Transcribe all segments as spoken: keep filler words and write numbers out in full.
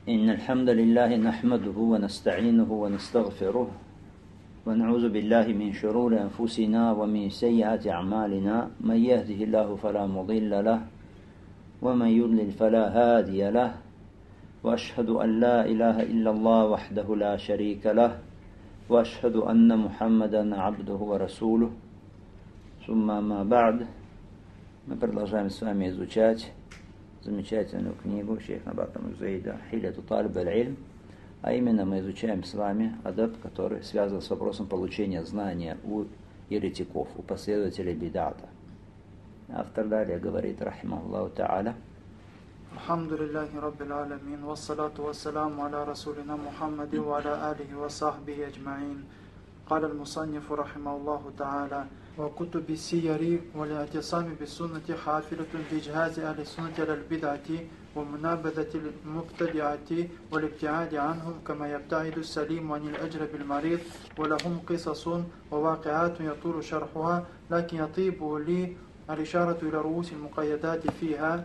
إن الحمد لله نحمده ونستعينه ونستغفره ونعوذ بالله من شرور أنفسنا ومن سيئات أعمالنا من يهده الله فلا مضل له ومن يضلل فلا هادي له وأشهد أن لا إله إلا الله وحده لا شريك له وأشهد أن محمدا عبده ورسوله ثم ما بعد. Мы продолжаем с вами изучать замечательную книгу шейха Бакра Зуэйда «Хиляту талиб аль-илм», а именно мы изучаем с вами адаб, который связан с вопросом получения знания у еретиков, у последователей бидата. Автор далее говорит, рахимахуллаху та'аля: Алхамдулиллахи раббил аламин, вассалату вассаламу аля расулина Мухаммади ва аля алихи ва сахбихи аджмаин. قال المصنف رحمه الله تعالى: وكتب السير والاعتصام بالسنة حافلة بإجهاز أهل السنة على البدعة ومنابذة المبتدعة والابتعاد عنهم كما يبتعد السليم عن الأجر بالمريض، ولهم قصص وواقعات يطول شرحها، لكن يطيب لي الإشارة إلى رؤوس المقيدات فيها.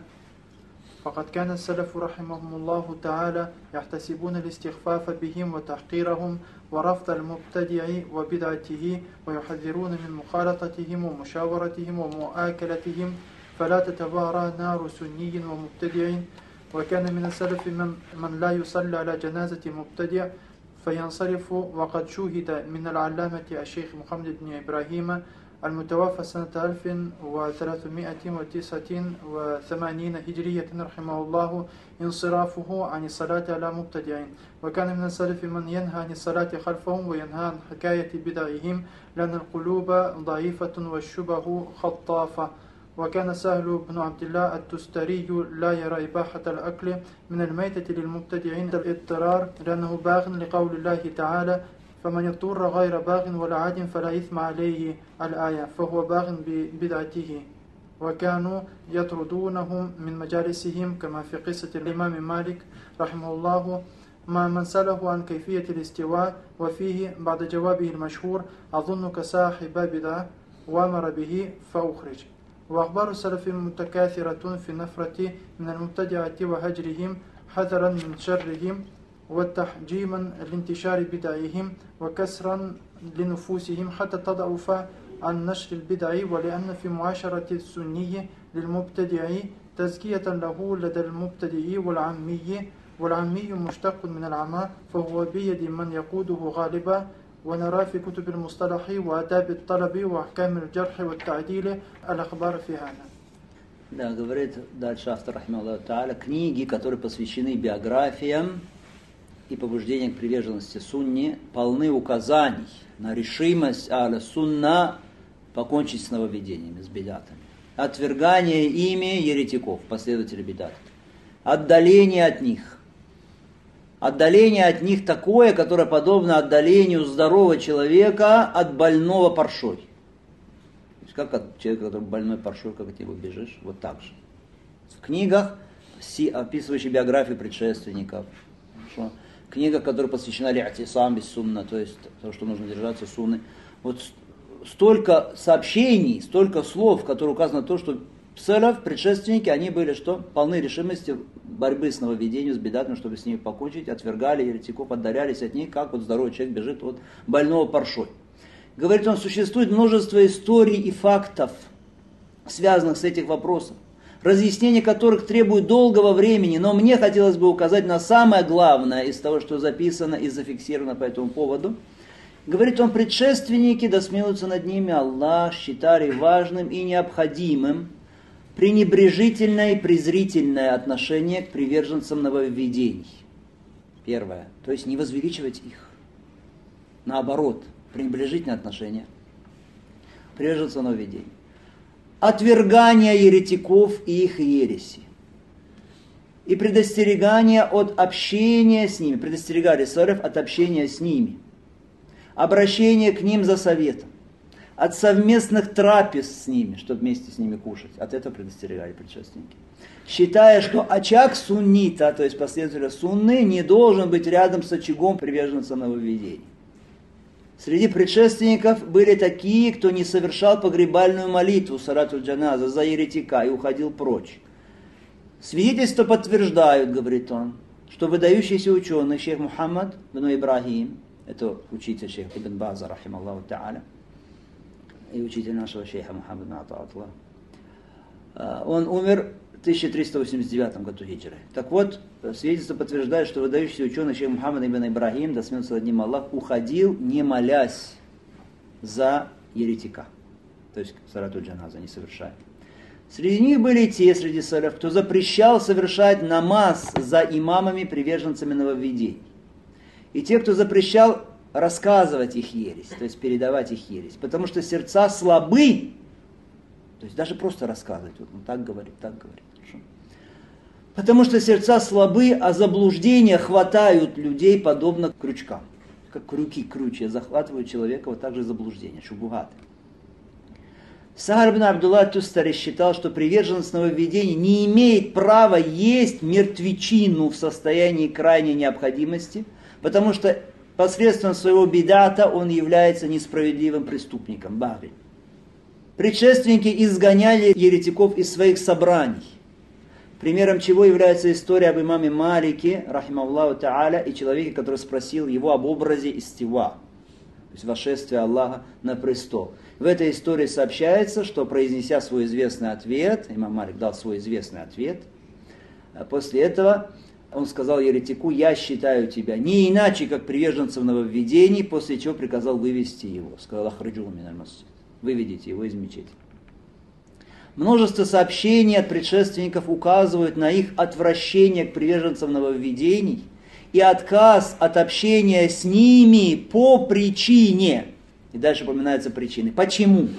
فقد كان السلف رحمهم الله تعالى يحتسبون الاستخفاف بهم وتحقيرهم ورفض المبتدع وبدعته، ويحذرون من مخالطتهم ومشاورتهم ومؤاكلتهم، فلا تتبارى نار سني ومبتدع. وكان من السلف من, من لا يصلي على جنازة مبتدع فينصرف. وقد شوهد من العلامة الشيخ محمد بن إبراهيم المتوفى سنة ألف وثلاثمائة وتسعة وثمانين هجرية رحمه الله انصرافه عن الصلاة على مبتدعين. وكان من السلف من ينهى عن الصلاة خلفهم وينهى عن حكاية بدعهم، لأن القلوب ضعيفة والشبه خطافة. وكان سهل بن عبد الله التستري لا يرى إباحة الأكل من الميتة للمبتدعين الاضطرار، لأنه باغ لقول الله تعالى: فمن يضطر غير باغ ولا عاد فلا إثم عليه، الآية، فهو باغ ببدعته. وكانوا يطردونهم من مجالسهم كما في قصة الإمام مالك رحمه الله ما من سأله عن كيفية الاستواء، وفيه بعد جوابه المشهور: أظنك صاحب بدعة وامر به فأخرج. وأخبار السلف متكاثرة في النفرة من المبتدعة وهجرهم حذرا من شرهم وتحجيما لانتشار بدعهم وكسرا لنفوسهم حتى تضعف عن نشر البدع. ولأن في معاشرة السني للمبتدع تزكية له لدى المبتدع والعمي، والعمي مشتق من العمى، فهو بيد من يقوده غالبا. ونرى في كتب المصطلح وآداب الطلب وأحكام الجرح والتعديل الأخبار في هذا. Да, говорит дальше автор, рахимахуллаху та'аля, книги, которые посвящены биографиям и побуждениям к приверженности сунне, полны указаний на решимость аля сунна покончить с нововведениями, с бидатами, отвергание ими еретиков, последователей бидат, отдаление от них. Отдаление от них такое, которое подобно отдалению здорового человека от больного паршой. То есть как от человека, который больной паршой, как от него бежишь, вот так же. В книгах, описывающих биографию предшественников, что, книга, которая посвящена ли'атисам без сунна, то есть то, что нужно держаться сунны. Вот столько сообщений, столько слов, которые указаны на то, что салаф, предшественники, они были что? Полны решимости борьбы с нововведением, с бидатами, чтобы с ними покончить, отвергали еретиков, отдалялись от них, как вот здоровый человек бежит от больного паршой. Говорит он, существует множество историй и фактов, связанных с этим вопросом, разъяснение которых требует долгого времени, но мне хотелось бы указать на самое главное из того, что записано и зафиксировано по этому поводу. Говорит он, предшественники, да смилуется над ними Аллах, считали важным и необходимым пренебрежительное и презрительное отношение к приверженцам нововведений. Первое, то есть не возвеличивать их. Наоборот, пренебрежительное отношение к приверженцам нововведений. Отвергание еретиков и их ереси. И предостерегание от общения с ними. Предостерегали салаф от общения с ними. Обращение к ним за советом. От совместных трапез с ними, чтобы вместе с ними кушать. От этого предостерегали предшественники. Считая, что очаг суннита, то есть последователя сунны, не должен быть рядом с очагом приверженца нововведений. Среди предшественников были такие, кто не совершал погребальную молитву, салатуль джаназа, за еретика и уходил прочь. Свидетельства подтверждают, говорит он, что выдающийся ученый шейх Мухаммад ибн Ибрахим, это учитель шейха ибн База, рахималлаху та'аля, и учитель нашего шейха Мухаммада ибн Ата'атуллах, он умер в тысяча триста восемьдесят девятом году хиджры. Так вот, свидетельство подтверждает, что выдающийся ученый шейх Мухаммад ибн Ибрахим, да смеется над ним Аллах, уходил, не молясь за еретика. То есть салату джаназа не совершая. Среди них были те, среди саляф, кто запрещал совершать намаз за имамами, приверженцами нововведений. И те, кто запрещал рассказывать их ересь, то есть передавать их ересь. Потому что сердца слабы. То есть даже просто рассказывать. Вот он так говорит, так говорит. Хорошо? Потому что сердца слабы, а заблуждения хватают людей подобно крючкам. Как крюки, крючья захватывают человека, вот так же заблуждения, шубугаты. Сахар ибн Абдулла Тустари считал, что приверженец нововведений не имеет права есть мертвечину в состоянии крайней необходимости, потому что посредством своего бидата он является несправедливым преступником. Баги. Предшественники изгоняли еретиков из своих собраний, примером чего является история об имаме Малике, рахималлаху та'аля, и человеке, который спросил его об образе истива, то есть восшествия Аллаха на престол. В этой истории сообщается, что, произнеся свой известный ответ, имам Малик дал свой известный ответ, а после этого он сказал еретику: «Я считаю тебя не иначе, как приверженцем нововведений», после чего приказал вывести его. Сказал: «Ахраджуху миналь масджид», выведите его из мечети. Множество сообщений от предшественников указывают на их отвращение к приверженцам нововведений и отказ от общения с ними по причине. И дальше упоминаются причины. Почему?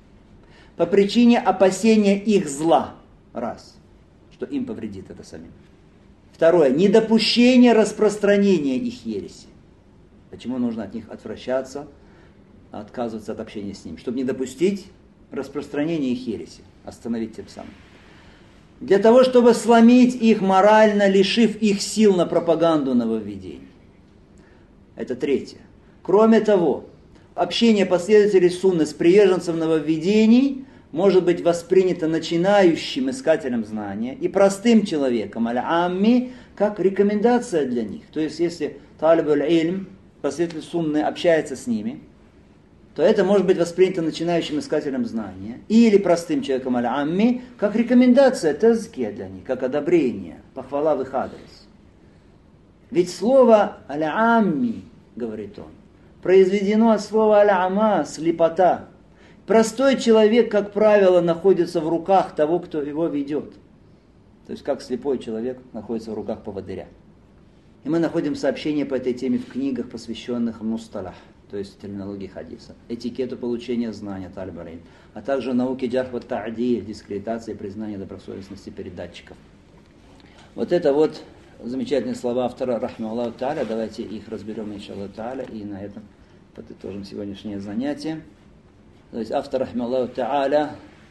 По причине опасения их зла. Раз. Что им повредит это самим. Второе. Недопущение распространения их ереси. Почему нужно от них отвращаться, отказываться от общения с ним? Чтобы не допустить распространения их ереси. Остановить тем самым. Для того, чтобы сломить их морально, лишив их сил на пропаганду нововведений. Это третье. Кроме того, общение последователей сунны с приверженцем нововведений может быть воспринято начинающим искателем знания и простым человеком, аль-амми, как рекомендация для них. То есть, если талиб аль-илм, последователь сунны, общается с ними, то это может быть воспринято начинающим искателем знания или простым человеком аль-амми, как рекомендация, тазкия для них, как одобрение, похвала в их адрес. Ведь слово аль-амми, говорит он, произведено от слова аль-ама, слепота. Простой человек, как правило, находится в руках того, кто его ведет. То есть, как слепой человек находится в руках поводыря. И мы находим сообщения по этой теме в книгах, посвященных мусталах, то есть терминологии хадиса, этикету получения знания, талиб-аль-илм, а также науке джарх ва та'диль, дискредитации и признания добросовестности передатчиков. Вот это вот замечательные слова автора, рахмаллаху та'аля. Давайте их разберем, иншаллаху та'аля, и на этом подытожим сегодняшнее занятие. То есть автор, рахмаллаху та'аля,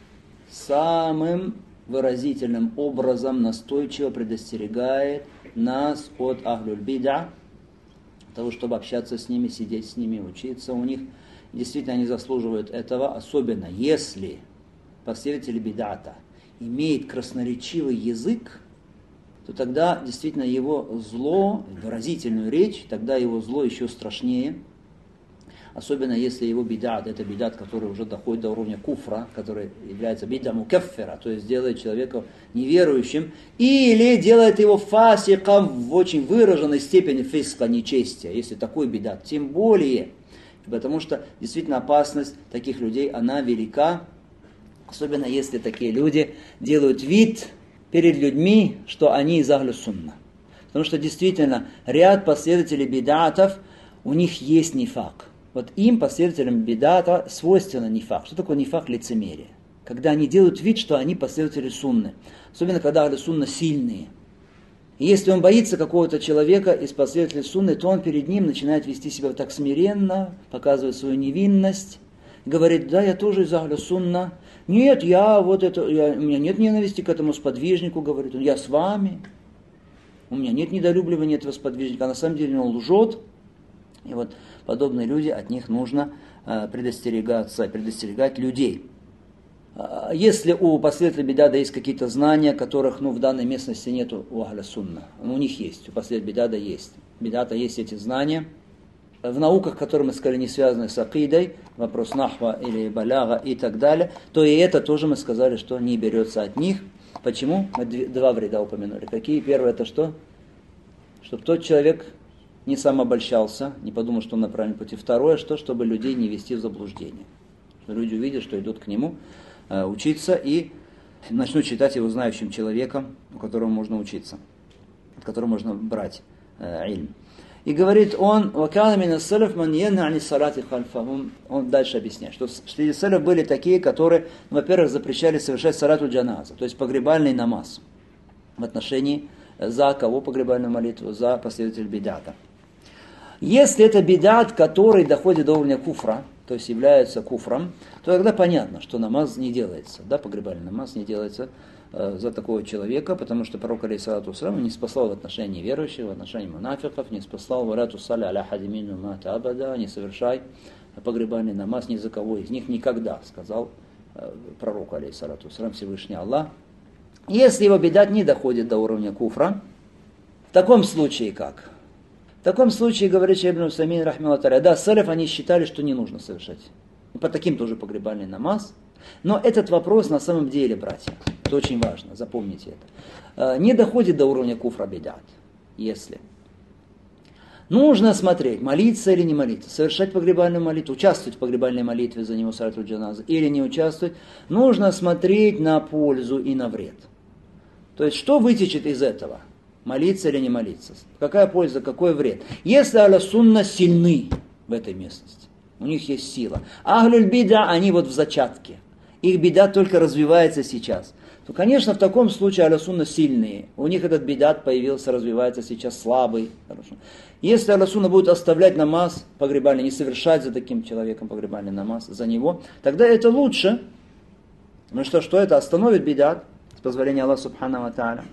самым выразительным образом настойчиво предостерегает нас от ахлюль бида, того, чтобы общаться с ними, сидеть с ними, учиться у них. Действительно, они заслуживают этого, особенно если последователь бидата имеет красноречивый язык, то тогда действительно его зло, выразительную речь, тогда его зло еще страшнее. Особенно если его бидат, это бидат, который уже доходит до уровня куфра, который является бидат мукаффира, то есть делает человека неверующим, или делает его фасиком в очень выраженной степени фиска, нечестия, если такой бидат. Тем более, потому что действительно опасность таких людей, она велика, особенно если такие люди делают вид перед людьми, что они из ахлю сунна. Потому что действительно ряд последователей бидатов, у них есть нифак. Вот им, последователям бидата, свойственно нифак. Что такое нифак? Лицемерие. Когда они делают вид, что они последователи сунны. Особенно, когда ахлю сунна сильные. И если он боится какого-то человека из последователей сунны, то он перед ним начинает вести себя так смиренно, показывает свою невинность. Говорит: да, я тоже из ахлю сунна. Нет, я вот это, я, у меня нет ненависти к этому сподвижнику, говорит он. Я с вами. У меня нет недолюбливания этого сподвижника. А на самом деле он лжет. И вот подобные люди, от них нужно э, предостерегаться, предостерегать людей. Если у последователей бидада есть какие-то знания, которых ну, в данной местности нет у ахля сунна, ну, у них есть, у последователей бидада есть. Бидата есть эти знания. В науках, которые мы сказали, не связаны с акидой, вопрос нахва или баляга и так далее, то и это тоже мы сказали, что не берется от них. Почему? Мы два вреда упомянули. Какие? Первое это что? Чтобы тот человек не сам обольщался, не подумал, что он на правильном пути. Второе, что? Чтобы людей не вести в заблуждение. Что люди увидят, что идут к нему э, учиться и начнут считать его знающим человеком, у которого можно учиться, от которого можно брать э, ильм. И говорит он, он дальше объясняет, что среди салаф были такие, которые, во-первых, запрещали совершать салату джаназа, то есть погребальный намаз в отношении за кого погребальную молитву, за последователей бидата. Если это бидат, который доходит до уровня куфра, то есть является куфром, то тогда понятно, что намаз не делается, да, погребальный намаз не делается э, за такого человека, потому что пророк алейхиссалату вассалям не спасал в отношении верующих, в отношении мунафиков, не спасал валяту салли аля хадимину мата абада, не совершай погребальный намаз ни за кого из них никогда, сказал э, пророк алейхиссалату вассалям, Всевышний Аллах. Если его бидат не доходит до уровня куфра, в таком случае как? В таком случае, говорит Шейх ибн Усаймин, рахмилла та'аля, да, салаф они считали, что не нужно совершать. И по таким тоже погребальный намаз. Но этот вопрос на самом деле, братья, это очень важно, запомните это, не доходит до уровня куфра бидат. Если. Нужно смотреть, молиться или не молиться, совершать погребальную молитву, участвовать в погребальной молитве за него салату джаназа или не участвовать. Нужно смотреть на пользу и на вред. То есть, что вытечет из этого? Молиться или не молиться? Какая польза, какой вред? Если аля сунна сильны в этой местности, у них есть сила. Ахлюль бида, они вот в зачатке. Их бида только развивается сейчас. То, конечно, в таком случае аля сунна сильные. У них этот бидат появился, развивается сейчас слабый. Хорошо. Если аля сунна будет оставлять намаз погребальный, не совершать за таким человеком погребальный намаз, за него, тогда это лучше. Ну что, что это остановит бидат, с позволения Аллаха субхану ва тааля.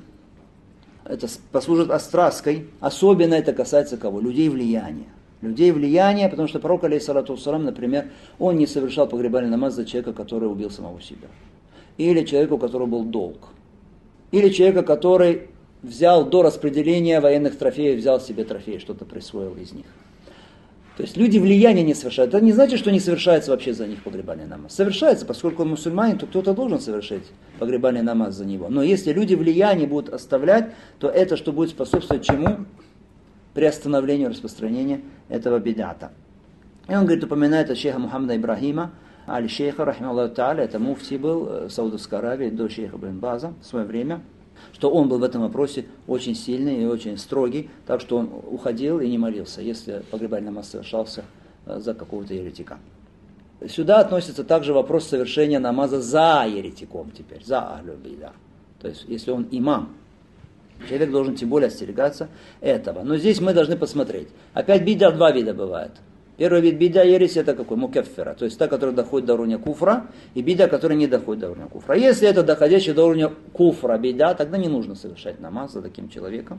Это послужит остраской. Особенно это касается кого? Людей влияния. Людей влияния, потому что пророк, алейхиссалату вассалам, например, он не совершал погребальный намаз за человека, который убил самого себя. Или человека, у которого был долг. Или человека, который взял до распределения военных трофеев, взял себе трофеи, что-то присвоил из них. То есть люди влияния не совершают. Это не значит, что не совершается вообще за них погребальный намаз. Совершается, поскольку он мусульманин, то кто-то должен совершить погребальный намаз за него. Но если люди влияние будут оставлять, то это что будет способствовать чему? Приостановлению распространения этого бидата. И он, говорит, упоминает о шейха Мухаммада Ибрахима, аль-шейха, рахималлаху та'аля, это муфти был в Саудовской Аравии до шейха Ибн База в свое время, что он был в этом вопросе очень сильный и очень строгий, так что он уходил и не молился, если погребальный намаз совершался за какого-то еретика. Сюда относится также вопрос совершения намаза за еретиком теперь, за ахлю бида. То есть, если он имам, человек должен тем более остерегаться этого. Но здесь мы должны посмотреть. Опять бида два вида бывает. Первый вид бида ересь это какой? Мукеффера. То есть та, которая доходит до уровня куфра, и бида, которая не доходит до уровня куфра. Если это доходящий до уровня куфра бида, тогда не нужно совершать намаз за таким человеком.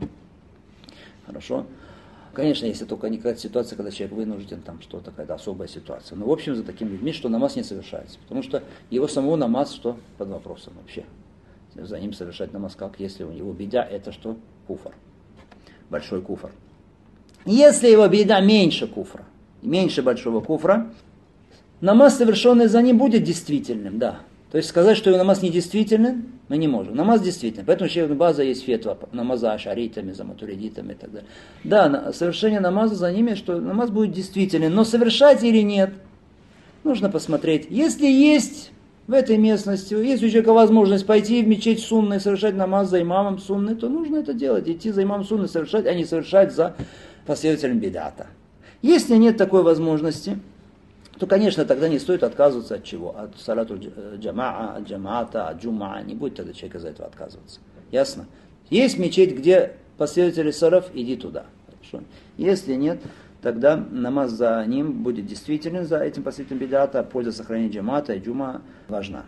Хорошо. Конечно, если только не какая-то ситуация, когда человек вынужден, там что-то, какая-то особая ситуация. Но в общем за такими людьми, что намаз не совершается. Потому что его самого намаз, что под вопросом вообще. За ним совершать намаз как, если у него бида, это что? Куфр. Большой куфр. Если его бида меньше куфра, меньше большого куфра, намаз, совершенный за ним, будет действительным, да. То есть сказать, что его намаз недействителен, мы не можем. Намаз действительный. Поэтому шейх Ибн База есть фетва намаза ашаритами, за матуридитами и так далее. Да, совершение намаза за ними, что намаз будет действителен, но совершать или нет, нужно посмотреть. Если есть в этой местности, есть у человека возможность пойти в мечеть сунны и совершать намаз за имамом сунны, то нужно это делать, идти за имамом сунны совершать, а не совершать за последователем бидата. Если нет такой возможности, то, конечно, тогда не стоит отказываться от чего? От салату джамаа, от джамаата, от джумаа. Не будет тогда человек из-за этого отказываться. Ясно? Есть мечеть, где последователи салаф, иди туда. Хорошо. Если нет, тогда намаз за ним будет действителен, за этим последователем бидата, а польза сохранения джамаата и джума важна.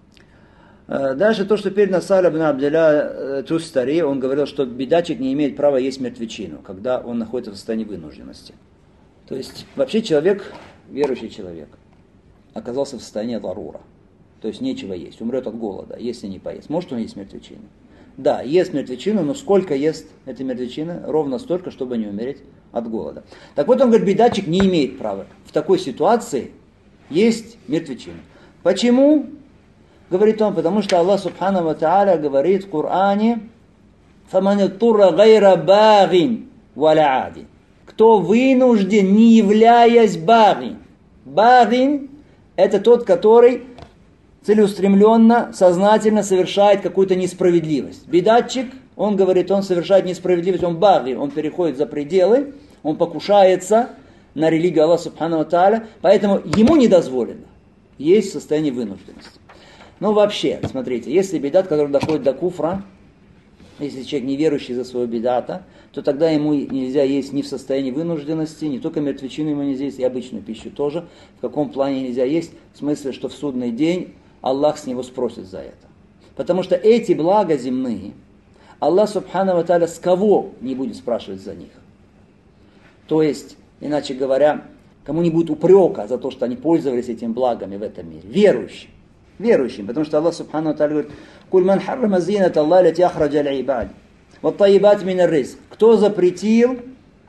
Дальше то, что передано Саль ибн Абдилля Тустари, он говорил, что бидатчик не имеет права есть мертвечину, когда он находится в состоянии вынужденности. То есть, вообще человек, верующий человек, оказался в состоянии ларура. То то есть нечего есть, умрет от голода, если не поест. Может он есть мертвечину? Да, ест мертвечину, но сколько ест этой мертвечины? Ровно столько, чтобы не умереть от голода. Так вот он говорит, бедатчик не имеет права в такой ситуации есть мертвечину. Почему? Говорит он, потому что Аллах Субхану ва Тааля говорит в Коране, فَمَنِ اضْطُرَّ غَيْرَ بَاغٍ وَلَا عَادٍ. Кто вынужден, не являясь багин. Багин – это тот, который целеустремленно, сознательно совершает какую-то несправедливость. Бедатчик, он говорит, он совершает несправедливость, он баги, он переходит за пределы, он покушается на религию Аллаха Субхану ва Тааля, поэтому ему не дозволено есть состояние вынужденности. Но вообще, смотрите, если бедат, который доходит до куфра, если человек неверующий за своего бедата, то тогда ему нельзя есть ни в состоянии вынужденности, не только мертвечину ему нельзя есть, и обычную пищу тоже. В каком плане нельзя есть? В смысле, что в судный день Аллах с него спросит за это. Потому что эти блага земные, Аллах Субхану ва Тааля с кого не будет спрашивать за них. То есть, иначе говоря, кому не будет упрека за то, что они пользовались этими благами в этом мире. Верующим. Верующим. Потому что Аллах Субхану ва Тааля говорит, «Куль ман харрама зинат Аллах лати ахраджа аль-ибад, вот таибат мин ар-ризк». Кто запретил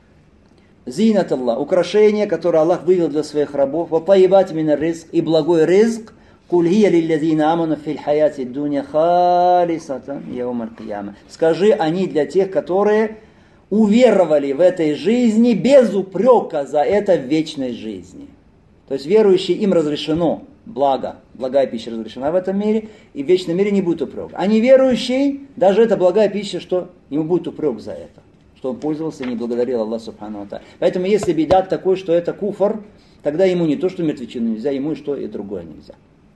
зинат Аллах, украшение, которое Аллах вывел для своих рабов, вот таибат мин ар-ризк, и благой ризк, «Куль хия лиллазина аману фил хаяти дуня халисатан яум аль-кияма». Скажи, они для тех, которые уверовали в этой жизни без упрека за это в вечной жизни. То есть верующие, им разрешено благо, благая пища разрешена в этом мире, и в вечном мире не будет упрека. А неверующий, даже это благая пища, что ему будет упрек за это, что он пользовался и не благодарил Аллах Субхану ва Тааля. Поэтому если бедат такой, что это куфр, тогда ему не то, что мертвечину нельзя, ему и что и другое нельзя.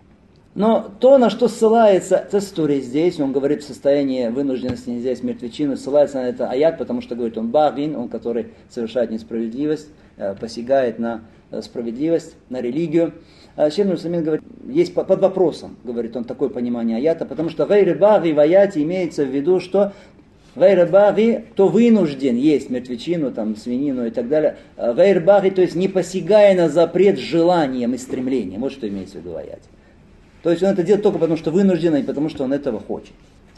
Но то, на что ссылается Тестури здесь, он говорит в состоянии вынужденности нельзя есть мертвечину, ссылается на это аят, потому что говорит он багин, он который совершает несправедливость, посягает на справедливость, на религию. Шейх Аль-Усаймин говорит, есть под вопросом, говорит он, такое понимание аята, потому что гайр баги в аяте имеется в виду, что гайр баги, кто вынужден есть мертвечину, там, свинину и так далее, гайр баги, то есть не посягая на запрет желанием и стремлением, вот что имеется в виду в аяте. То есть он это делает только потому, что вынужден, и потому, что он этого хочет.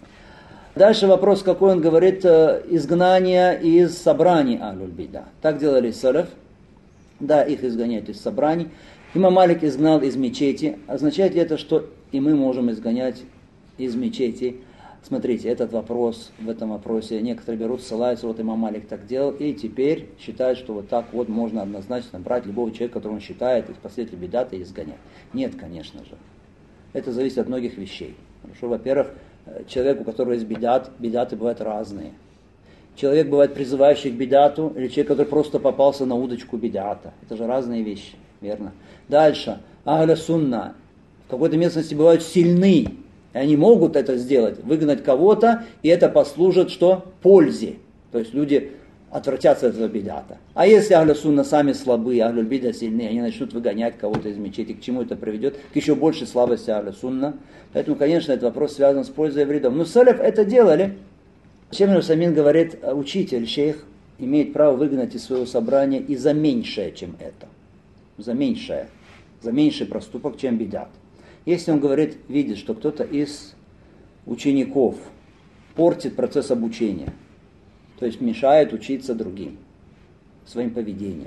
Дальше вопрос, какой он говорит, изгнание из собраний ахлюль бида. Так делали салаф. Да, их изгоняют из собраний. Имам Малик изгнал из мечети. Означает ли это, что и мы можем изгонять из мечети? Смотрите, этот вопрос, в этом вопросе некоторые берут, ссылаются, вот имам Малик так делал, и теперь считают, что вот так вот можно однозначно брать любого человека, которого он считает, из последователей бидата и изгонять. Нет, конечно же. Это зависит от многих вещей. Хорошо, во-первых, человек, у которого есть бидат, бидаты бывают разные. Человек бывает призывающий к бидату, или человек, который просто попался на удочку бидата. Это же разные вещи, верно? Дальше. Ахля сунна. В какой-то местности бывают сильны. И они могут это сделать, выгнать кого-то, и это послужит что? Пользе. То есть люди отвратятся от этого бидата. А если ахля сунна сами слабые, ахлю бида сильные, они начнут выгонять кого-то из мечети, к чему это приведет? К еще большей слабости ахля сунна. Поэтому, конечно, этот вопрос связан с пользой и вредом. Но салаф это делали. Шейх Аль-Усаймин говорит, учитель, шейх, имеет право выгнать из своего собрания и за меньшее, чем это. За меньшее. За меньший проступок, чем бидат. Если он говорит, видит, что кто-то из учеников портит процесс обучения, то есть мешает учиться другим своим поведением,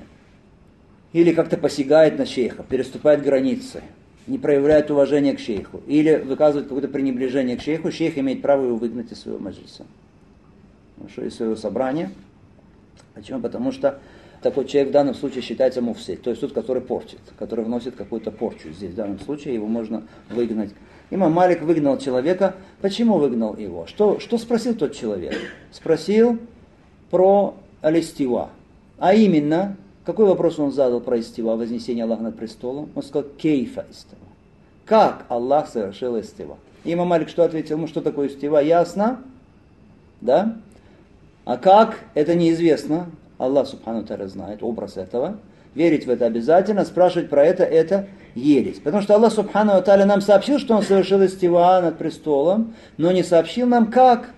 или как-то посягает на шейха, переступает границы, не проявляет уважения к шейху, или выказывает какое-то пренебрежение к шейху, шейх имеет право его выгнать из своего маджлиса, из своего собрания. Почему? Потому что такой человек в данном случае считается муфсид, то есть тот, который портит, который вносит какую-то порчу. Здесь в данном случае его можно выгнать. Имам Малик выгнал человека. Почему выгнал его? Что, что спросил тот человек? Спросил про аль-истива. А именно, какой вопрос он задал про истива, вознесение Аллаха над престолом? Он сказал, кейфа истива. Как Аллах совершил истива? Имам Малик что ответил? Ну, что такое истива? Ясно? Да? А как? Это неизвестно. Аллах Субхану Тааля знает образ этого. Верить в это обязательно, спрашивать про это, это ересь. Потому что Аллах Субхану Тааля нам сообщил, что Он совершил истива над престолом, но не сообщил нам как.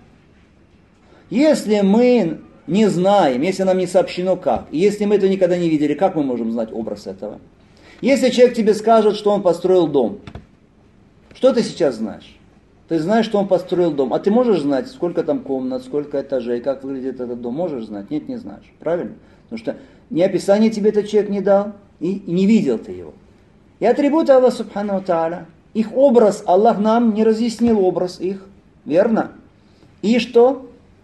Если мы не знаем, если нам не сообщено как, и если мы это никогда не видели, как мы можем знать образ этого? Если человек тебе скажет, что он построил дом, Что ты сейчас знаешь? Ты знаешь, что он построил дом. А ты можешь знать, сколько там комнат, сколько этажей, как выглядит этот дом? Можешь знать? Нет, не знаешь. Правильно? Потому что ни описание тебе этот человек не дал, и, и не видел ты его. И атрибуты Аллаха Субхану Тааля. Их образ, Аллах нам не разъяснил образ их. Верно? И что?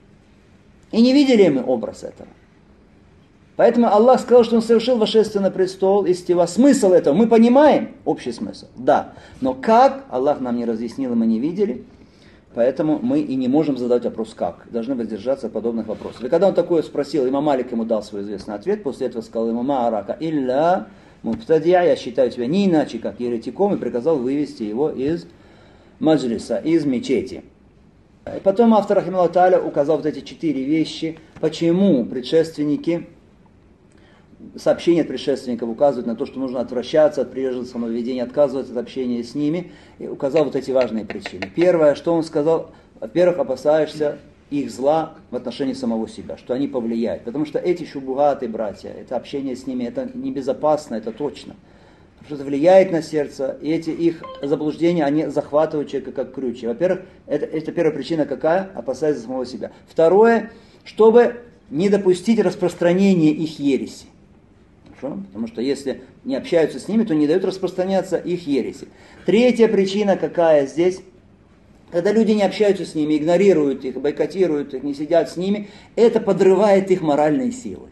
И не видели мы образ этого. Поэтому Аллах сказал, что Он совершил восшествие на престол, истива. Смысл этого мы понимаем, общий смысл, да. Но как, Аллах нам не разъяснил, и мы не видели. Поэтому мы и не можем задать вопрос как. Должны воздержаться от подобных вопросов. И когда он такое спросил, имам Малик ему дал свой известный ответ, после этого сказал ему: «Ма арака илля мубтадия», я считаю тебя не иначе, как еретиком, и приказал вывести его из маджлиса, из мечети. И потом автор рахимахуллаху тааля указал вот эти четыре вещи, почему предшественники, сообщения от предшественников указывают на то, что нужно отвращаться от приверженцев самоведения, отказываться от общения с ними, и указал вот эти важные причины. Первое, что он сказал: во-первых, опасаешься их зла в отношении самого себя, что они повлияют. Потому что эти шубугаты, братья, это общение с ними, это небезопасно, это точно. Потому что это влияет на сердце, и эти их заблуждения, они захватывают человека как крючья. Во-первых, это, это первая причина какая? Опасается самого себя. Второе, чтобы не допустить распространения их ереси. Хорошо? Потому что если не общаются с ними, то не дают распространяться их ереси. Третья причина какая здесь? Когда люди не общаются с ними, игнорируют их, бойкотируют их, не сидят с ними, это подрывает их моральные силы.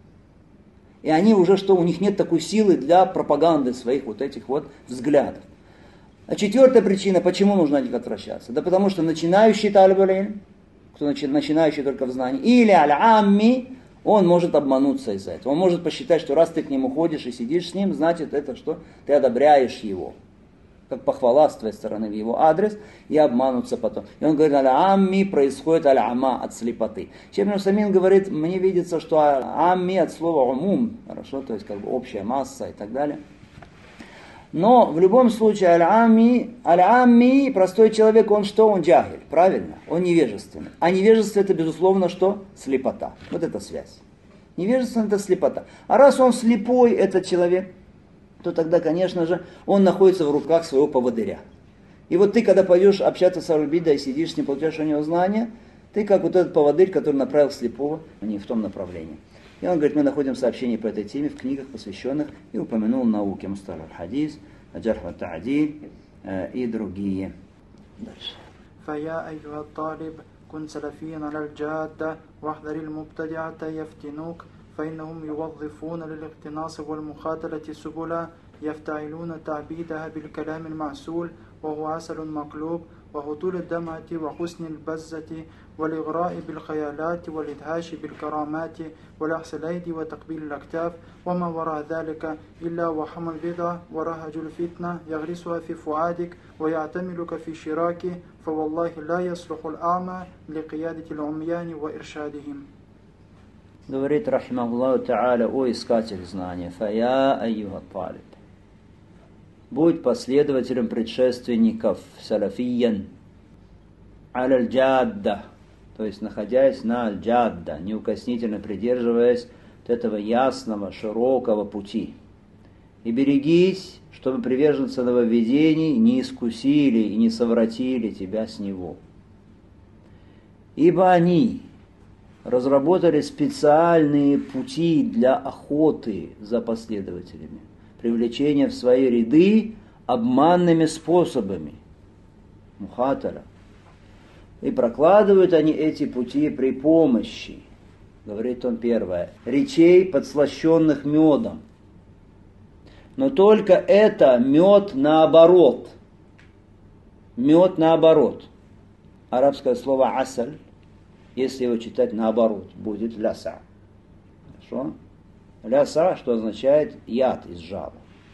И они уже, что у них нет такой силы для пропаганды своих вот этих вот взглядов. А четвертая причина, почему нужно от них отвращаться? Да потому что начинающий талиб-иль, кто начинающий только в знании, или аль-амми, он может обмануться из-за этого. Он может посчитать, что раз ты к нему ходишь и сидишь с ним, значит это что? Ты одобряешь его. Как похвала с твоей стороны в его адрес, и обманутся потом. И он говорит: аль-амми происходит аль-ама от слепоты. Шейх Самин говорит: мне видится, что амми от слова умум, хорошо, то есть как бы общая масса и так далее. Но в любом случае аль-амми, аль-амми, простой человек, он что? Он джахиль, правильно? Он невежественный. А невежество это безусловно что? Слепота. Вот эта связь. Невежество это слепота. А раз он слепой, этот человек, то тогда, конечно же, он находится в руках своего поводыря. И вот ты, когда пойдешь общаться с Аль-Бида и сидишь с ним, получаешь у него знания, ты как вот этот поводырь, который направил слепого, а не в том направлении. И он говорит: мы находим сообщения по этой теме в книгах, посвященных, и упомянул науки Мусталах аль-Хадис, Аджарх ва-Та'диль и другие. Дальше. فيا أيها الطالب كن سلفيا على الجادة واحذر المبتدعة يفتنوك فإنهم يوظفون للاقتناص والمخاتلة سبلا يفتعلون تعبيدها بالكلام المعسول وهو عسل مقلوب وهطول الدمعة وحسن البزة والإغراء بالخيالات والإدهاش بالكرامات ولحس الأيدي وتقبيل الأكتاف وما وراء ذلك إلا وحم البدع ورهج الفتنة يغرسها في فؤادك ويعتملك في شراكه فوالله لا يصلح الأعمى لقيادة العميان وإرشادهم. Говорит рахимахуллаху тааля: о искатель знания, фая айюха талиб, будь последователем предшественников, салафиян, аль-джадда, то есть находясь на аль-джадда, неукоснительно придерживаясь от этого ясного, широкого пути. И берегись, чтобы приверженцы нововведений не искусили и не совратили тебя с него. Ибо они разработали специальные пути для охоты за последователями, привлечения в свои ряды обманными способами, мухатара. И прокладывают они эти пути при помощи, говорит он первое, речей, подслащенных медом. Но только это мед наоборот. Мед наоборот. Арабское слово асаль, если его читать наоборот, будет ляса. Хорошо? Ляса, что означает яд из жала.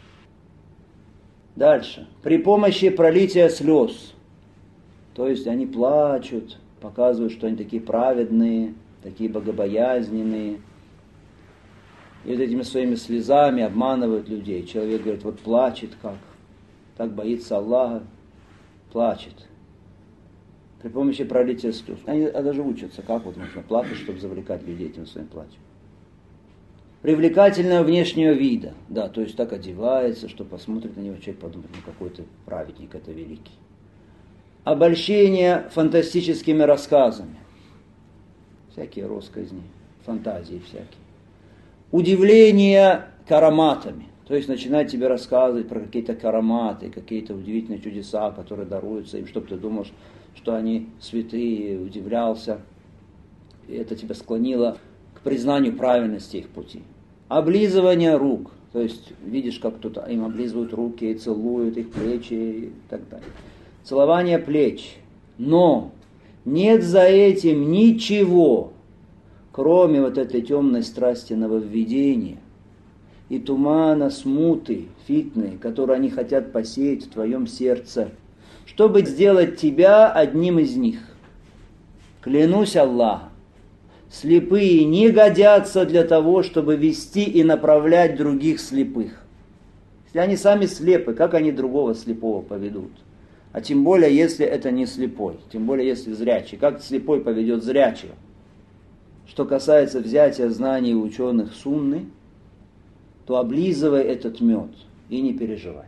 Дальше. При помощи пролития слез. То есть они плачут, показывают, что они такие праведные, такие богобоязненные. И вот этими своими слезами обманывают людей. Человек говорит: вот плачет как, так боится Аллаха, плачет. При помощи пролития слез. Они даже учатся, как вот нужно плакать, чтобы завлекать людей этим своим плачем. привлекательного внешнего вида. Да, то есть так одевается, что посмотрит на него человек, подумает, ну какой ты праведник, это великий. Обольщение фантастическими рассказами. Всякие россказни, фантазии всякие. Удивление караматами. То есть начинает тебе рассказывать про какие-то караматы, какие-то удивительные чудеса, которые даруются им, чтобы ты думал, что они святые, удивлялся. И это тебя склонило к признанию правильности их пути. Облизывание рук. То есть видишь, как кто-то им облизывают руки и целуют их плечи и так далее. Целование плеч. Но нет за этим ничего, кроме вот этой темной страсти нововведения и тумана смуты, фитны, которую они хотят посеять в твоем сердце, чтобы сделать тебя одним из них. Клянусь Аллахом, слепые не годятся для того, чтобы вести и направлять других слепых. Если они сами слепы, как они другого слепого поведут? А тем более, если это не слепой, тем более, если зрячий. Как слепой поведет зрячего? Что касается взятия знаний ученых сунны, то облизывай этот мед и не переживай.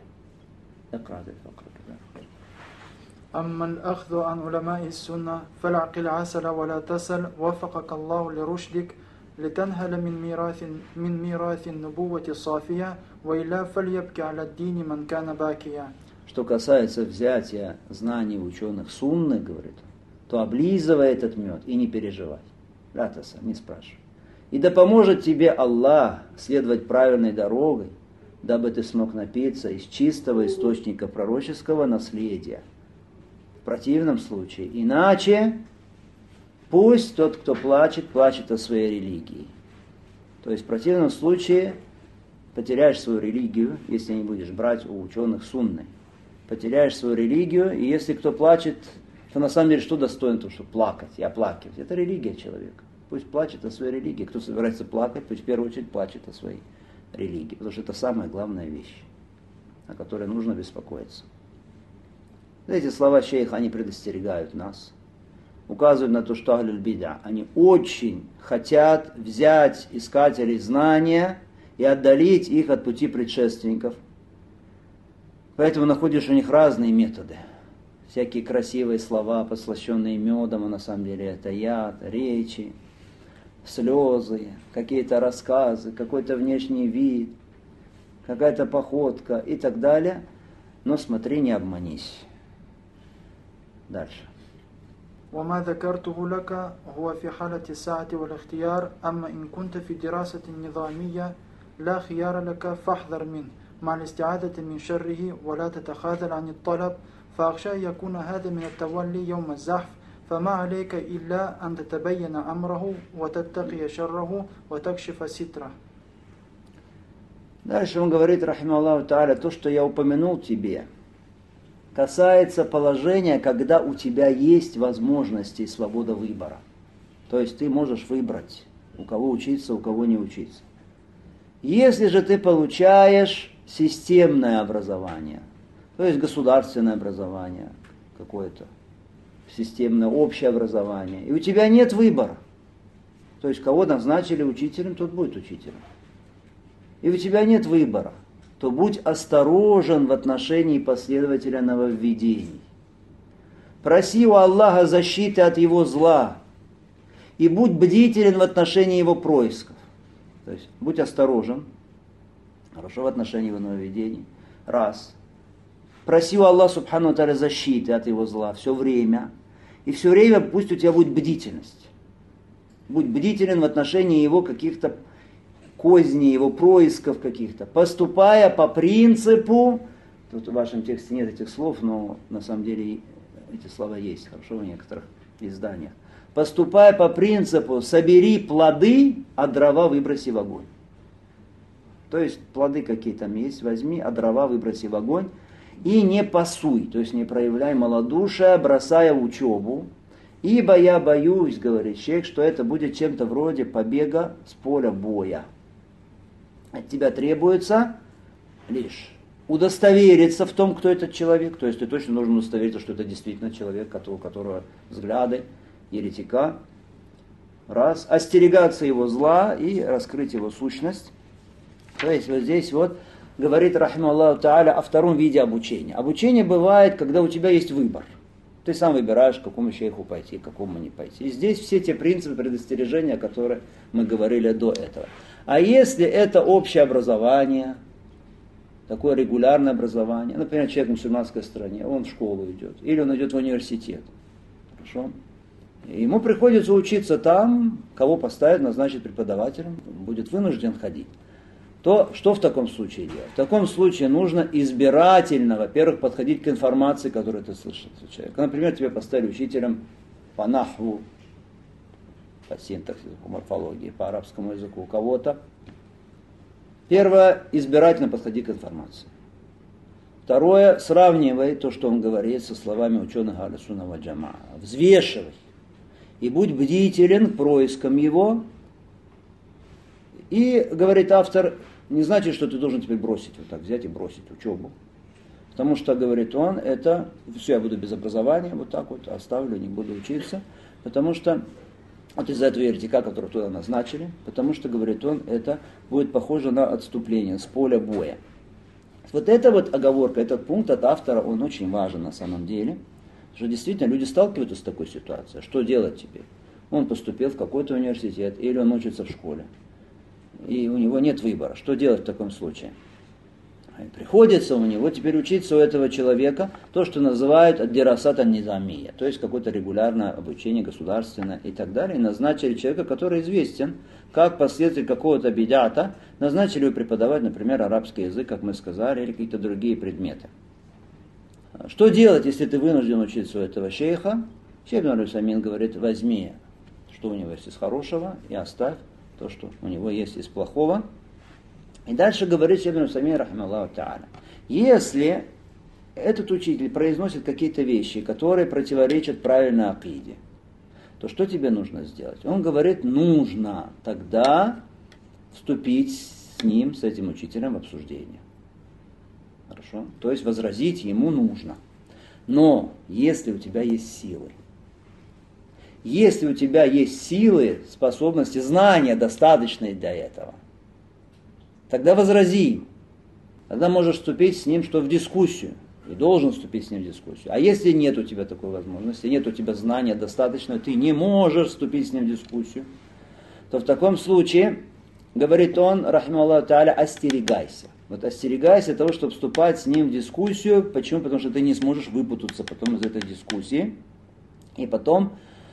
أما الأخذ عن علماء السنة فالعقل عسل ولا تسل وفقك الله لرشدك لتنهل من ميراث من ميراث النبوة الصافية وإلا فليبكي على الدين من كان باكيا. Что касается взятия знаний ученых сунны, говорит, то облизывай этот мед и не переживай. Ратаса, не спрашивай. И да поможет тебе Аллах следовать правильной дорогой, дабы ты смог напиться из чистого источника пророческого наследия. В противном случае, иначе, пусть тот, кто плачет, плачет о своей религии. То есть в противном случае потеряешь свою религию, если не будешь брать у ученых сунны. Потеряешь свою религию, и если кто плачет, то на самом деле что достойно того, чтобы плакать и оплакивать? Это религия человека. Пусть плачет о своей религии. Кто собирается плакать, пусть в первую очередь плачет о своей религии. Потому что это самая главная вещь, о которой нужно беспокоиться. Эти слова шейха, они предостерегают нас. Указывают на то, что ахлюль бида, они очень хотят взять искателей знания и отдалить их от пути предшественников. Поэтому находишь у них разные методы. Всякие красивые слова, послащенные медом, а на самом деле это яд, речи, слезы, какие-то рассказы, какой-то внешний вид, какая-то походка и так далее. Но смотри, не обманись. Дальше. وما ذكرته لك هو في حالة الساعة والاختيار أما إن كنت في دراسة نظامية لا خيار لك فاحذر منه مع الاستعادة من شره ولا تتخاذل عن الطلب فأخشى يكون هذا من التولي يوم الزحف فما عليك إلا أن تتبين أمره وتتقي شره وتكشف ستره. Дальше он говорит, рахима Аллаху та'аля, то, что я упомянул тебе, касается положения, когда у тебя есть возможности и свобода выбора. То есть ты можешь выбрать, у кого учиться, у кого не учиться. Если же ты получаешь системное образование, то есть государственное образование какое-то, системное общее образование, и у тебя нет выбора, то есть кого назначили учителем, тот будет учителем, и у тебя нет выбора, то будь осторожен в отношении последователя нововведений. Проси у Аллаха защиты от его зла и будь бдителен в отношении его происков. То есть будь осторожен, хорошо, в отношении его нововведений. Раз. Проси у Аллаха субхану ва тааля защиты от его зла все время. И все время пусть у тебя будет бдительность. Будь бдителен в отношении его каких-то козней, его происков каких-то, поступая по принципу, тут в вашем тексте нет этих слов, но на самом деле эти слова есть, хорошо, в некоторых изданиях. Поступая по принципу, собери плоды, а дрова выброси в огонь. То есть плоды какие там есть, возьми, а дрова выброси в огонь. И не пасуй, то есть не проявляй малодушия, бросая учебу. Ибо я боюсь, говорит шейх, что это будет чем-то вроде побега с поля боя. От тебя требуется лишь удостовериться в том, кто этот человек. То есть ты точно должен удостовериться, что это действительно человек, у которого взгляды еретика. раз, остерегаться его зла и раскрыть его сущность. То есть вот здесь вот говорит, рахиму Аллаху та'аля, о втором виде обучения. Обучение бывает, когда у тебя есть выбор. Ты сам выбираешь, к какому шейху пойти, к какому не пойти. И здесь все те принципы предостережения, о которых мы говорили до этого. А если это общее образование, такое регулярное образование, например, человек в мусульманской стране, он в школу идет, или он идет в университет, хорошо? И ему приходится учиться там, кого поставят, назначат преподавателем, будет вынужден ходить. То что в таком случае делать? В таком случае нужно избирательно, во-первых, подходить к информации, которую ты слышишь от человека. Например, тебя поставили учителем по нахву, по синтаксису, по морфологии, по арабскому языку у кого-то. Первое, избирательно подходи к информации. Второе, сравнивай то, что он говорит, со словами ученых Ахлю Сунна валь Джамаа. Взвешивай. И будь бдителен к проискам его. И, говорит автор, не значит, что ты должен теперь бросить, вот так взять и бросить учебу. Потому что, говорит он, это, все, я буду без образования, вот так вот оставлю, не буду учиться. Потому что, вот из-за этого еретика, которого туда назначили, потому что, говорит он, это будет похоже на отступление с поля боя. Вот эта вот оговорка, этот пункт от автора, он очень важен на самом деле. Потому что действительно люди сталкиваются с такой ситуацией. Что делать теперь? Он поступил в какой-то университет, или он учится в школе. И у него нет выбора. Что делать в таком случае? И приходится у него теперь учиться у этого человека то, что называют ад-дирасат ан-низамия, то есть какое-то регулярное обучение государственное и так далее. И назначили человека, который известен, как последствия какого-то бид'ата, назначили его преподавать, например, арабский язык, как мы сказали, или какие-то другие предметы. Что делать, если ты вынужден учиться у этого шейха? Шейх ибн Аль-Усаймин говорит, возьми, что у него есть из хорошего, и оставь то, что у него есть из плохого. И дальше говорит Шейх ибн Аль-Усаймин, рахимахуллаху та'аля, если этот учитель произносит какие-то вещи, которые противоречат правильной акиде, то что тебе нужно сделать? Он говорит, нужно тогда вступить с ним, с этим учителем в обсуждение. Хорошо? То есть возразить ему нужно. Но если у тебя есть силы, если у тебя есть силы, способности, знания достаточные для этого, тогда возрази. Тогда можешь вступить с ним что в дискуссию. И должен вступить с ним в дискуссию. А если нет у тебя такой возможности, нет у тебя знания достаточного, ты не можешь вступить с ним в дискуссию, то в таком случае, говорит он, рахимахуллаху та'аля, остерегайся. Вот остерегайся того, чтобы вступать с ним в дискуссию. Почему? Потому что ты не сможешь выпутаться потом из этой дискуссии. И потом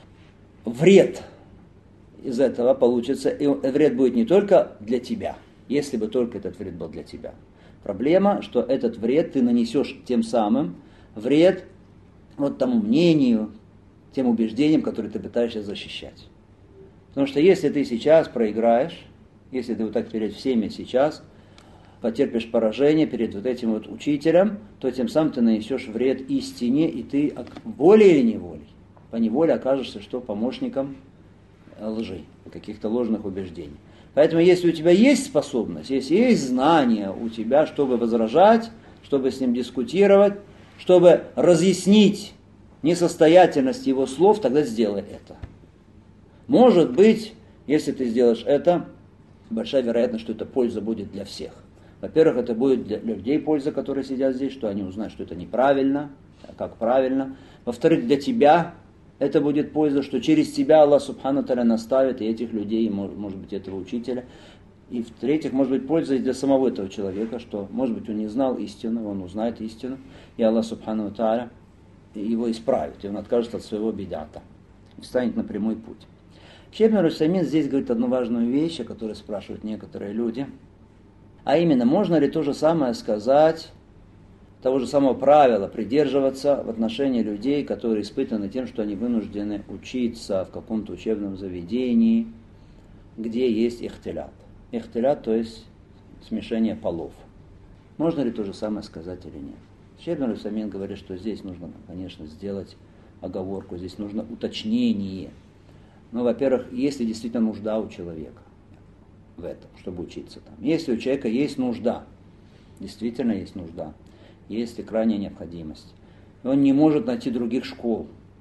вред из этого получится. И вред будет не только для тебя, если бы только этот вред был для тебя. Проблема, что этот вред ты нанесешь тем самым вред вот тому мнению, тем убеждениям, которые ты пытаешься защищать. Потому что если ты сейчас проиграешь, если ты вот так перед всеми сейчас потерпишь поражение перед вот этим вот учителем, то тем самым ты нанесешь вред истине, и ты волей или неволей, по неволе окажешься что помощником лжи, каких-то ложных убеждений. Поэтому если у тебя есть способность, если есть знания у тебя, чтобы возражать, чтобы с ним дискутировать, чтобы разъяснить несостоятельность его слов, тогда сделай это. Может быть, если ты сделаешь это, большая вероятность, что эта польза будет для всех. Во-первых, это будет для людей польза, которые сидят здесь, что они узнают, что это неправильно, как правильно. Во-вторых, для тебя это будет польза, что через тебя Аллах Субхану Тааля наставит и этих людей, и, может быть, этого учителя. И в-третьих, может быть, польза и для самого этого человека, что, может быть, он не знал истину, он узнает истину, и Аллах Субхану Тааля его исправит, и он откажется от своего бид'ата, и встанет на прямой путь. Шейх ибн Аль-Усаймин здесь говорит одну важную вещь, о которой спрашивают некоторые люди. А именно, можно ли то же самое сказать, того же самого правила придерживаться в отношении людей, которые испытаны тем, что они вынуждены учиться в каком-то учебном заведении, где есть ихтилят. Ихтилят, то есть смешение полов. Можно ли то же самое сказать или нет? Шейх ибн Аль-Усаймин говорит, что здесь нужно, конечно, сделать оговорку, здесь нужно уточнение. Ну, во-первых, если действительно нужда у человека в этом, чтобы учиться там. Если у человека есть нужда, действительно есть нужда, есть и крайняя необходимость, и он не может найти других школ,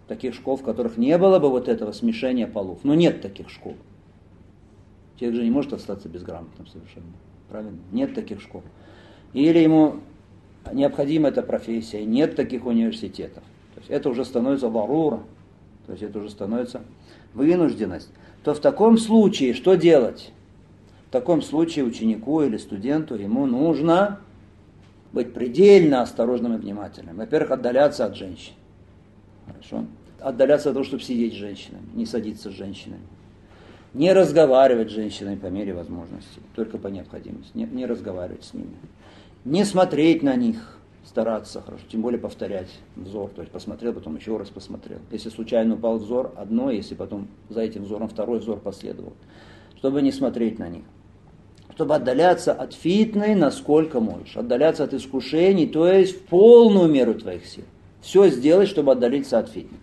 таких школ, в которых не было бы вот этого смешения полов. Но нет таких школ. Человек же не может остаться безграмотным совершенно. Правильно? Нет таких школ. Или ему необходима эта профессия, нет таких университетов. То есть это уже становится ларура, то есть это уже становится вынужденность. То в таком случае что делать? В таком случае ученику или студенту ему нужно быть предельно осторожным и внимательным. Во-первых, отдаляться от женщин. Хорошо? Отдаляться от того, чтобы сидеть с женщинами, не садиться с женщинами. Не разговаривать с женщинами по мере возможности, только по необходимости. Не, не разговаривать с ними. Не смотреть на них, стараться, хорошо, тем более повторять взор. То есть посмотрел, потом еще раз посмотрел. Если случайно упал взор, одно, если потом за этим взором второй взор последовал. Чтобы не смотреть на них. Чтобы отдаляться от фитны, насколько можешь. Отдаляться от искушений, то есть в полную меру твоих сил. Все сделать, чтобы отдалиться от фитны.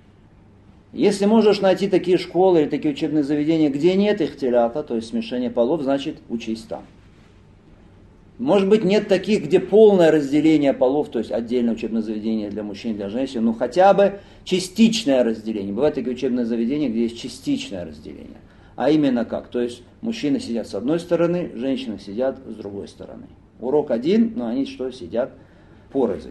Если можешь найти такие школы или такие учебные заведения, где нет ихтиляфа, то есть смешения полов, значит учись там. Может быть, нет таких, где полное разделение полов, то есть отдельное учебное заведение для мужчин и для женщин, но хотя бы частичное разделение. Бывают такие учебные заведения, где есть частичное разделение. А именно как? То есть мужчины сидят с одной стороны, женщины сидят с другой стороны. Урок один, но они что, сидят порознь.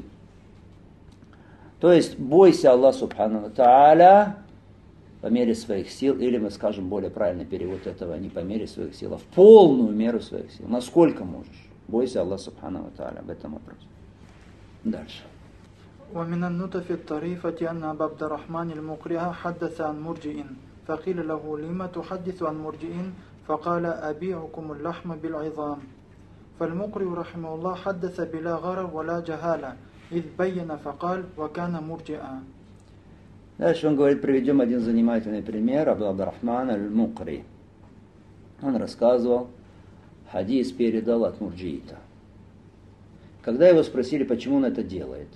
То есть бойся Аллаха Субхану Тааля по мере своих сил, или мы скажем более правильный перевод этого, не по мере своих сил, а в полную меру своих сил. Насколько можешь. Бойся Аллаха Субхану Тааля в этом вопросе. Дальше. ومن النطف الطريفة أن أبا عبد الرحمن المقرئ حدث عن مرجئ فقيل له لما تحدث عن مرجئ فقال أبيعكم اللحم بالعظام فالمقرئ رحمه الله حدث بلا غرر ولا جهالة إذ بين فقال وكان مرجئا. Дальше он говорит, приведем один занимательный пример. Абу Абд-ар-Рахман аль-Мукри. Он рассказывал, хадис передал от мурджиита. Когда его спросили, почему он это делает,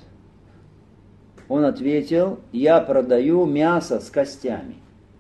он ответил, я продаю мясо с костями.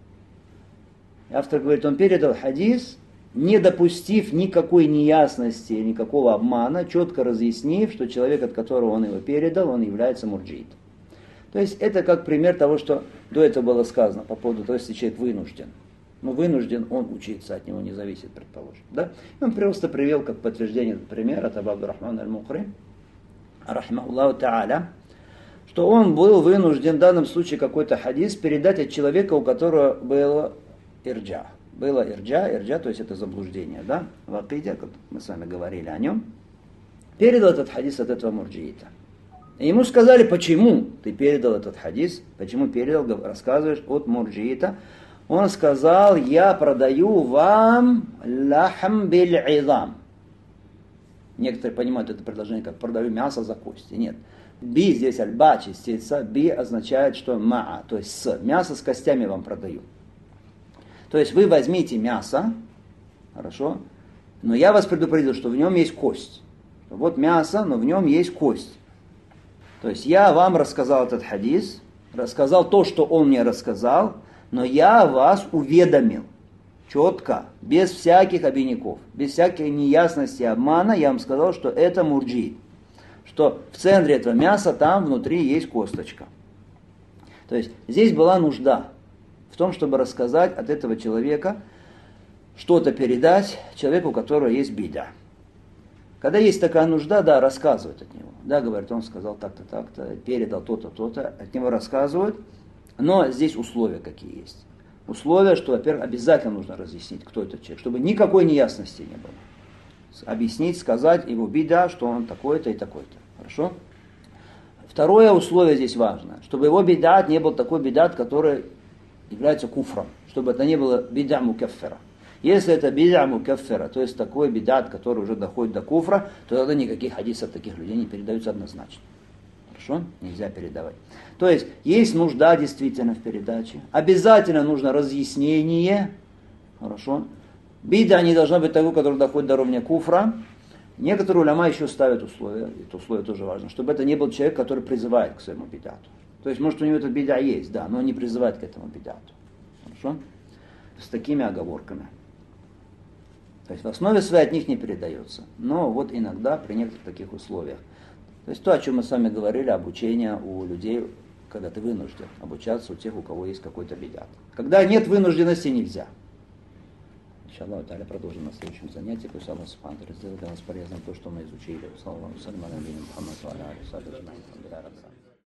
Автор говорит, он передал хадис, не допустив никакой неясности, никакого обмана, четко разъяснив, что человек, от которого он его передал, он является мурджиитом. То есть это как пример того, что до этого было сказано по поводу того, если человек вынужден. Но вынужден он учиться, от него не зависит, предположим. Да? Он просто привел как подтверждение этот пример от Абу Абд-ар-Рахмана аль-Мукри, рахимахуллаху та'аля, что он был вынужден в данном случае какой-то хадис передать от человека, у которого было ирджа. Было ирджа, ирджа, то есть это заблуждение, да, в акиде, как мы с вами говорили о нем. Передал этот хадис от этого мурджиита. И ему сказали, почему ты передал этот хадис, почему передал, рассказываешь от мурджиита. Он сказал, я продаю вам лахм биль-изам. Некоторые понимают это предложение как продаю мясо за кости. Нет. Би здесь аль-ба частица, би означает, что ма'a, то есть с. Мясо с костями вам продаю. То есть вы возьмите мясо, хорошо, но я вас предупредил, что в нем есть кость. Вот мясо, но в нем есть кость. То есть я вам рассказал этот хадис, рассказал то, что он мне рассказал, но я вас уведомил четко, без всяких обиняков, без всякой неясности и обмана, я вам сказал, что это мурджи, что в центре этого мяса там внутри есть косточка. То есть здесь была нужда в том, чтобы рассказать от этого человека, что-то передать человеку, у которого есть бида. Когда есть такая нужда, да, рассказывают от него. Да, говорят, он сказал так-то, так-то, передал то-то, то-то, от него рассказывают. Но здесь условия какие есть. Условия, что, во-первых, обязательно нужно разъяснить, кто этот человек, чтобы никакой неясности не было. Объяснить, сказать его бида, что он такой-то и такой-то. Хорошо? Второе условие здесь важно, чтобы его бидат не был такой бидат, который является куфром, чтобы это не было бида мукаффера. Если это бида мукаффера, то есть такой бидат, который уже доходит до куфра, то тогда никаких хадисов таких людей не передаются однозначно. Хорошо? Нельзя передавать. То есть есть нужда действительно в передаче. Обязательно нужно разъяснение. Хорошо? Бида не должна быть такой, который доходит до уровня куфра. Некоторые уляма еще ставят условия, это условие тоже важно, чтобы это не был человек, который призывает к своему бидату. То есть, может, у него этот бида есть, да, но он не призывает к этому бидату. Хорошо? С такими оговорками. То есть в основе своей от них не передается. Но вот иногда при некоторых таких условиях. То есть то, о чем мы с вами говорили, обучение у людей когда ты вынужден обучаться у тех, у кого есть какой-то бедят. Когда нет вынужденности, нельзя. Иншаллах, далее продолжим на следующем занятии. Пусть Аллах Субхану ва Тааля сделает для нас полезным то, что мы изучили. Саллаллаху алейхи ва саллям.